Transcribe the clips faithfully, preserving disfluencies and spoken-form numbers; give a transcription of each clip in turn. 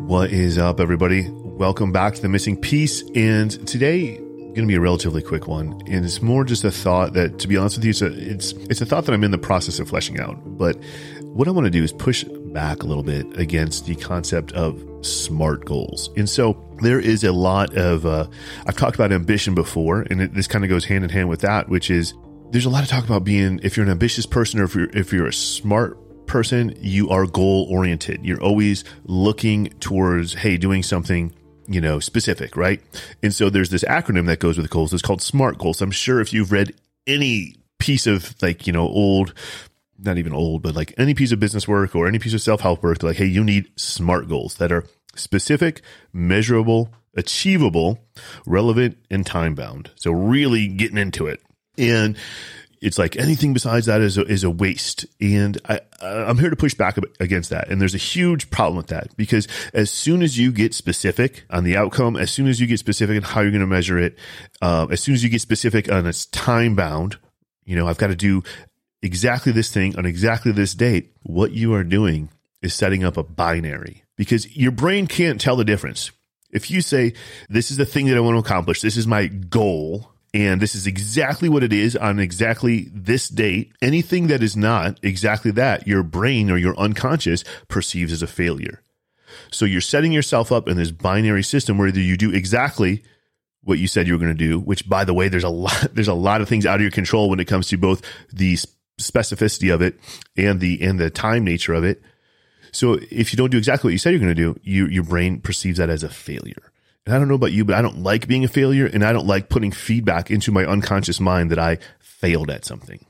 What is up, everybody? Welcome back to The Missing Piece. And today, going to be a relatively quick one. And it's more just a thought that, to be honest with you, it's a, it's, it's a thought that I'm in the process of fleshing out. But what I want to do is push back a little bit against the concept of SMART goals. And so there is a lot of, uh, I've talked about ambition before, and it, this kind of goes hand in hand with that, which is there's a lot of talk about being, if you're an ambitious person or if you're, if you're a smart person, you are goal oriented. You're always looking towards, hey, doing something, you know, specific, right? And so there's this acronym that goes with goals. It's called SMART goals. I'm sure if you've read any piece of like, you know, old, not even old, but like any piece of business work or any piece of self-help work, they're like, hey, you need SMART goals that are specific, measurable, achievable, relevant, and time bound. So really getting into it. And it's like anything besides that is a, is a waste. And I, I'm here to push back against that. And there's a huge problem with that, because as soon as you get specific on the outcome, as soon as you get specific on how you're going to measure it, uh, as soon as you get specific on its time bound, you know, I've got to do exactly this thing on exactly this date. What you are doing is setting up a binary, because your brain can't tell the difference. If you say, this is the thing that I want to accomplish, this is my goal, and this is exactly what it is on exactly this date, anything that is not exactly that, your brain or your unconscious perceives as a failure. So you're setting yourself up in this binary system where either you do exactly what you said you were going to do, which, by the way, there's a lot, there's a lot of things out of your control when it comes to both the specificity of it and the, and the time nature of it. So if you don't do exactly what you said you're going to do, you, your brain perceives that as a failure. And I don't know about you, but I don't like being a failure, and I don't like putting feedback into my unconscious mind that I failed at something.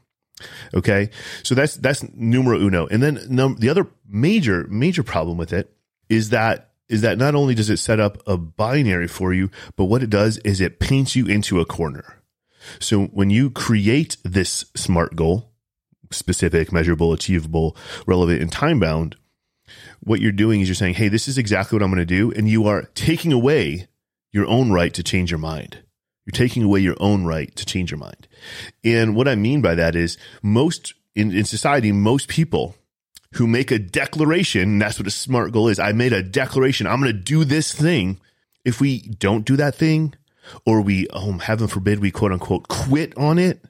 Okay. So that's, that's numero uno. And then num- the other major, major problem with it is that, is that not only does it set up a binary for you, but what it does is it paints you into a corner. So when you create this SMART goal, specific, measurable, achievable, relevant, and time bound, what you're doing is you're saying, hey, this is exactly what I'm going to do. And you are taking away your own right to change your mind. You're taking away your own right to change your mind. And what I mean by that is most in, in society, most people who make a declaration, and that's what a SMART goal is. I made a declaration. I'm going to do this thing. If we don't do that thing, or we, oh, heaven forbid, we quote unquote quit on it,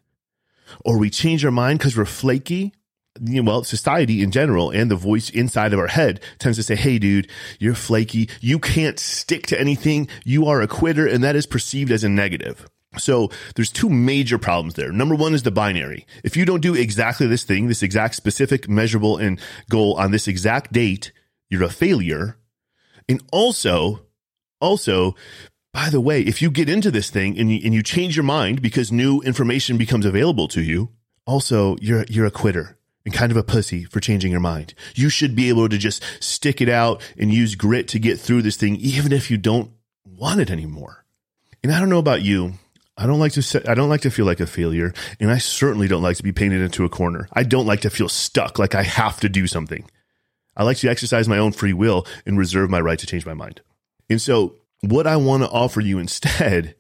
or we change our mind because we're flaky, you know, well, society in general and the voice inside of our head tends to say, hey, dude, you're flaky. You can't stick to anything. You are a quitter. And that is perceived as a negative. So there's two major problems there. Number one is the binary. If you don't do exactly this thing, this exact specific, measurable, and goal on this exact date, you're a failure. And also, also, by the way, if you get into this thing and you, and you change your mind because new information becomes available to you, also, you're, you're a quitter. And kind of a pussy for changing your mind. You should be able to just stick it out and use grit to get through this thing, even if you don't want it anymore. And I don't know about you. I don't like to say, I don't like to feel like a failure. And I certainly don't like to be painted into a corner. I don't like to feel stuck, like I have to do something. I like to exercise my own free will and reserve my right to change my mind. And so what I want to offer you instead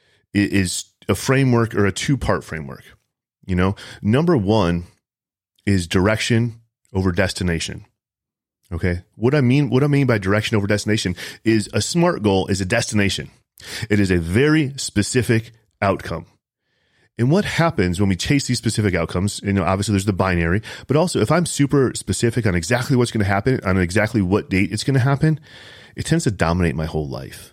is a framework, or a two-part framework. You know, number one is direction over destination. Okay. What I mean, what I mean by direction over destination is a SMART goal is a destination. It is a very specific outcome. And what happens when we chase these specific outcomes, you know, obviously there's the binary, but also if I'm super specific on exactly what's going to happen, on exactly what date it's going to happen, it tends to dominate my whole life.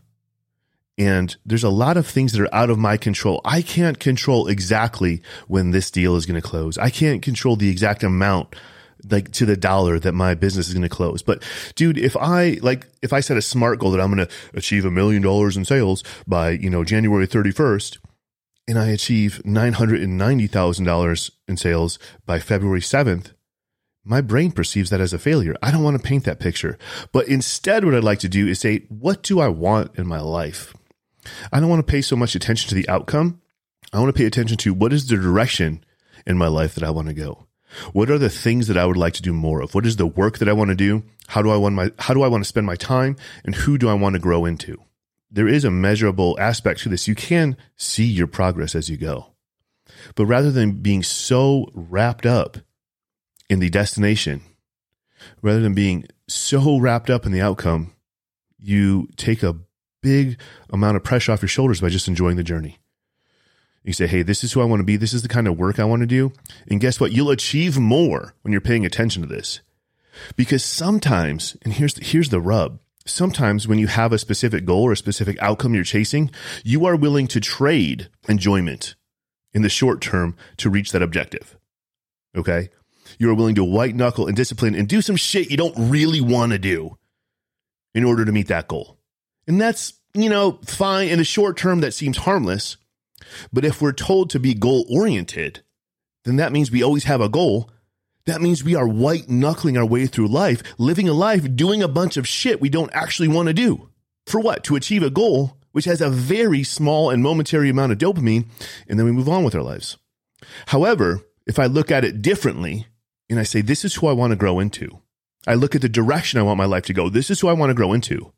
And there's a lot of things that are out of my control. I can't control exactly when this deal is going to close. I can't control the exact amount, like to the dollar, that my business is going to close. But dude, if I like, if I set a SMART goal that I'm going to achieve a million dollars in sales by, you know, January thirty-first, and I achieve nine hundred ninety thousand dollars in sales by February seventh, my brain perceives that as a failure. I don't want to paint that picture. But instead, what I'd like to do is say, what do I want in my life? I don't want to pay so much attention to the outcome. I want to pay attention to what is the direction in my life that I want to go. What are the things that I would like to do more of? What is the work that I want to do? How do I want my, how do I want to spend my time? And who do I want to grow into? There is a measurable aspect to this. You can see your progress as you go. But rather than being so wrapped up in the destination, rather than being so wrapped up in the outcome, you take a big amount of pressure off your shoulders by just enjoying the journey. You say, hey, this is who I want to be. This is the kind of work I want to do. And guess what? You'll achieve more when you're paying attention to this. Because sometimes, and here's the, here's the rub, sometimes when you have a specific goal or a specific outcome you're chasing, you are willing to trade enjoyment in the short term to reach that objective. Okay? You are willing to white knuckle and discipline and do some shit you don't really want to do in order to meet that goal. And that's, you know, fine. In the short term, that seems harmless. But if we're told to be goal oriented, then that means we always have a goal. That means we are white knuckling our way through life, living a life, doing a bunch of shit we don't actually want to do. For what? To achieve a goal, which has a very small and momentary amount of dopamine, and then we move on with our lives. However, if I look at it differently and I say, this is who I want to grow into. I look at the direction I want my life to go. This is who I want to grow into.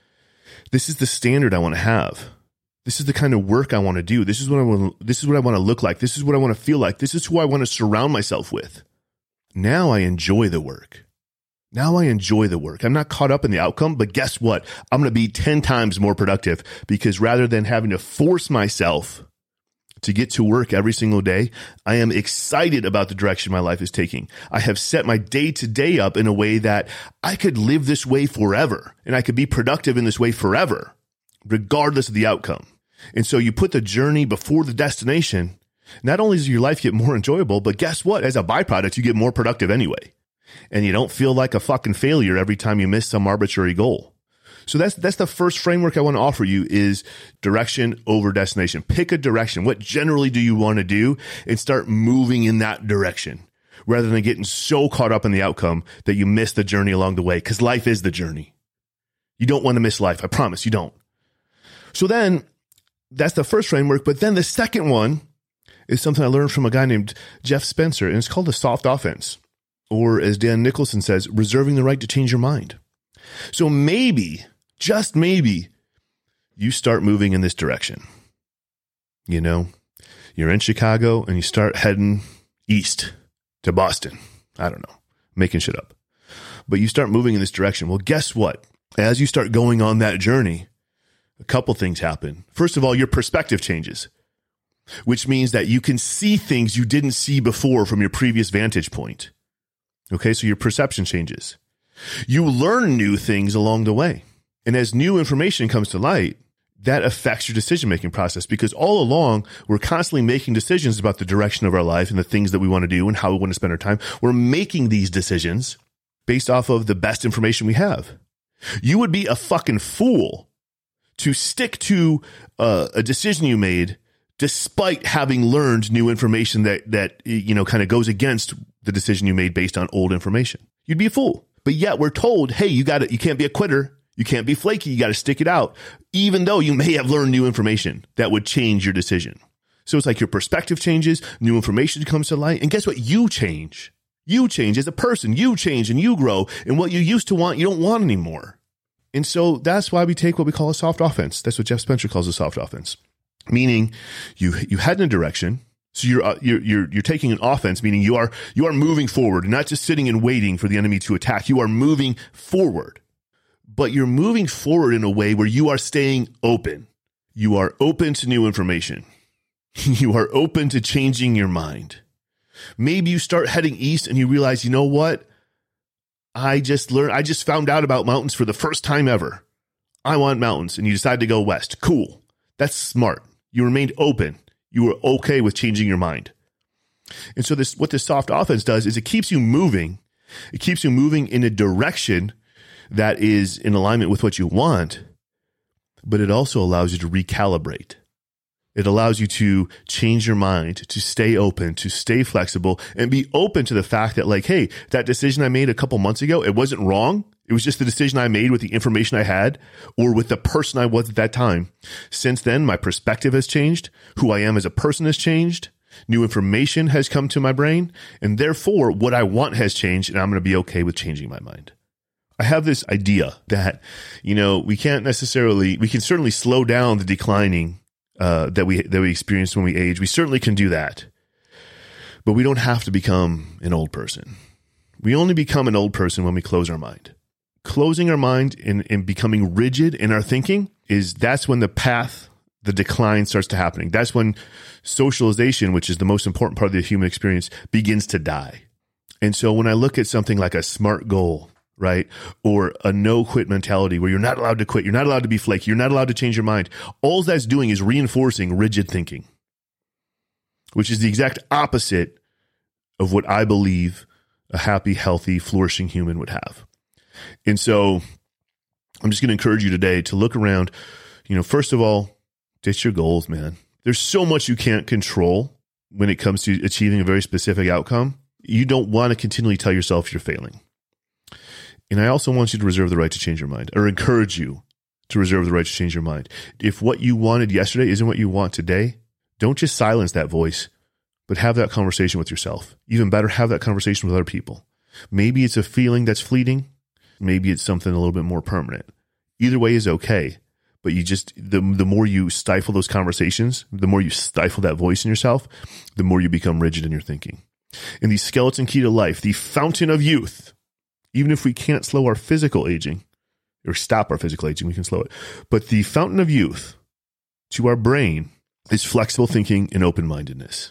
This is the standard I want to have. This is the kind of work I want to do. This is what I want. This is what I want to look like. This is what I want to feel like. This is who I want to surround myself with. Now I enjoy the work. Now I enjoy the work. I'm not caught up in the outcome, but guess what? I'm going to be ten times more productive because rather than having to force myself to get to work every single day, I am excited about the direction my life is taking. I have set my day to day up in a way that I could live this way forever and I could be productive in this way forever, regardless of the outcome. And so you put the journey before the destination. Not only does your life get more enjoyable, but guess what? As a byproduct, you get more productive anyway. And you don't feel like a fucking failure every time you miss some arbitrary goal. So that's that's the first framework I want to offer you is direction over destination. Pick a direction. What generally do you want to do and start moving in that direction rather than getting so caught up in the outcome that you miss the journey along the way, because life is the journey. You don't want to miss life. I promise you don't. So then that's the first framework. But then the second one is something I learned from a guy named Jeff Spencer, and it's called the soft offense, or as Dan Nicholson says, reserving the right to change your mind. So maybe, just maybe, you start moving in this direction. You know, you're in Chicago and you start heading east to Boston. I don't know, making shit up. But you start moving in this direction. Well, guess what? As you start going on that journey, a couple things happen. First of all, your perspective changes, which means that you can see things you didn't see before from your previous vantage point. Okay, so your perception changes. You learn new things along the way. And as new information comes to light, that affects your decision-making process, because all along, we're constantly making decisions about the direction of our life and the things that we want to do and how we want to spend our time. We're making these decisions based off of the best information we have. You would be a fucking fool to stick to uh, a decision you made despite having learned new information that, that, you know, kind of goes against the decision you made based on old information. You'd be a fool. But yet we're told, hey, you got to, you can't be a quitter. You can't be flaky. You got to stick it out, even though you may have learned new information that would change your decision. So it's like your perspective changes, new information comes to light, and guess what? You change. You change as a person. You change and you grow, and what you used to want, you don't want anymore. And so that's why we take what we call a soft offense. That's what Jeff Spencer calls a soft offense. Meaning you you head in a direction, so you're uh, you're you're you're taking an offense, meaning you are you are moving forward, not just sitting and waiting for the enemy to attack. You are moving forward, but you're moving forward in a way where you are staying open. You are open to new information. You are open to changing your mind. Maybe you start heading east and you realize, you know what? I just learned. I just found out about mountains for the first time ever. I want mountains, and you decide to go west. Cool. That's smart. You remained open. You were okay with changing your mind. And so this, what this soft offense does is it keeps you moving. It keeps you moving in a direction that is in alignment with what you want, but it also allows you to recalibrate. It allows you to change your mind, to stay open, to stay flexible, and be open to the fact that, like, hey, that decision I made a couple months ago, it wasn't wrong. It was just the decision I made with the information I had or with the person I was at that time. Since then, my perspective has changed. Who I am as a person has changed. New information has come to my brain. And therefore, what I want has changed, and I'm going to be okay with changing my mind. I have this idea that, you know, we can't necessarily, we can certainly slow down the declining uh, that we that we experience when we age. We certainly can do that. But we don't have to become an old person. We only become an old person when we close our mind. closing our mind and, and becoming rigid in our thinking is that's when the path, the decline starts to happening. That's when socialization, which is the most important part of the human experience, begins to die. And so when I look at something like a SMART goal, right, or a no quit mentality where you're not allowed to quit, you're not allowed to be flaky, you're not allowed to change your mind, all that's doing is reinforcing rigid thinking, which is the exact opposite of what I believe a happy, healthy, flourishing human would have. And so I'm just going to encourage you today to look around. You know, first of all, ditch your goals, man. There's so much you can't control when it comes to achieving a very specific outcome. You don't want to continually tell yourself you're failing. And I also want you to reserve the right to change your mind, or encourage you to reserve the right to change your mind. If what you wanted yesterday isn't what you want today, don't just silence that voice, but have that conversation with yourself. Even better, have that conversation with other people. Maybe it's a feeling that's fleeting. Maybe it's something a little bit more permanent. Either way is okay. But you just, the, the more you stifle those conversations, the more you stifle that voice in yourself, the more you become rigid in your thinking. And the skeleton key to life, the fountain of youth, even if we can't slow our physical aging or stop our physical aging, we can slow it. But the fountain of youth to our brain is flexible thinking and open-mindedness.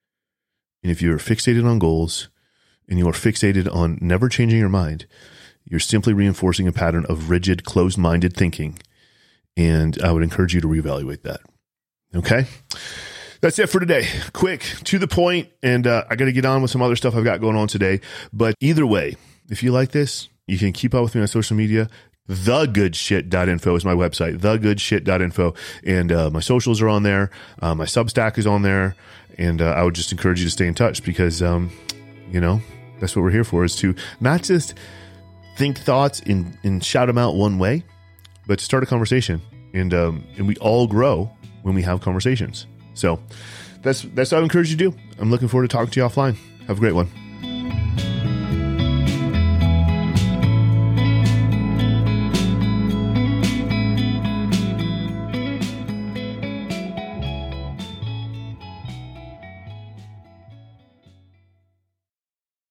And if you're fixated on goals and you are fixated on never changing your mind, you're simply reinforcing a pattern of rigid, closed-minded thinking. And I would encourage you to reevaluate that. Okay? That's it for today. Quick, to the point, and uh, I got to get on with some other stuff I've got going on today. But either way, if you like this, you can keep up with me on social media. the good shit dot info is my website, the good shit dot info. And uh, my socials are on there. Uh, my Substack is on there. And uh, I would just encourage you to stay in touch because, um, you know, that's what we're here for, is to not just think thoughts and, and shout them out one way, but to start a conversation. And um, and we all grow when we have conversations. So that's that's what I encourage you to do. I'm looking forward to talking to you offline. Have a great one.